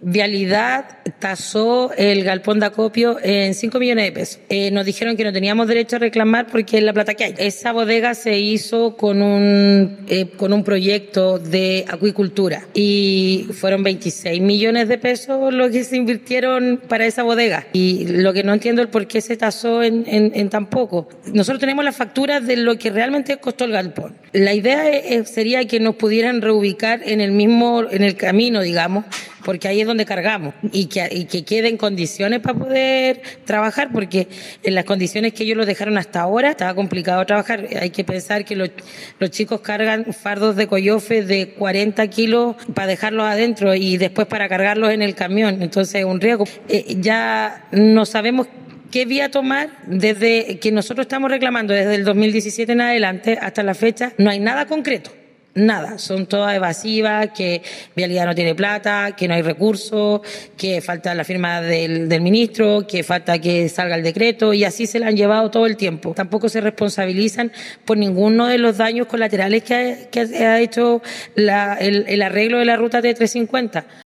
Vialidad tasó el galpón de acopio en 5 millones de pesos. Nos dijeron que no teníamos derecho a reclamar porque es la plata que hay. Esa bodega se hizo con un proyecto de acuicultura y fueron 26 millones de pesos lo que se invirtieron para esa bodega. Y lo que no entiendo es por qué se tasó en tan poco. Nosotros tenemos las facturas de lo que realmente costó el galpón. La idea sería que nos pudieran reubicar en el camino, digamos, porque ahí es donde cargamos y que quede en condiciones para poder trabajar, porque en las condiciones que ellos lo dejaron hasta ahora estaba complicado trabajar. Hay que pensar que los chicos cargan fardos de coyofe de 40 kilos para dejarlos adentro y después para cargarlos en el camión, entonces es un riesgo. Ya no sabemos qué vía tomar desde que nosotros estamos reclamando desde el 2017 en adelante hasta la fecha. No hay nada concreto. Nada, son todas evasivas, que Vialidad no tiene plata, que no hay recursos, que falta la firma del ministro, que falta que salga el decreto, y así se la han llevado todo el tiempo. Tampoco se responsabilizan por ninguno de los daños colaterales que ha hecho el arreglo de la ruta T350.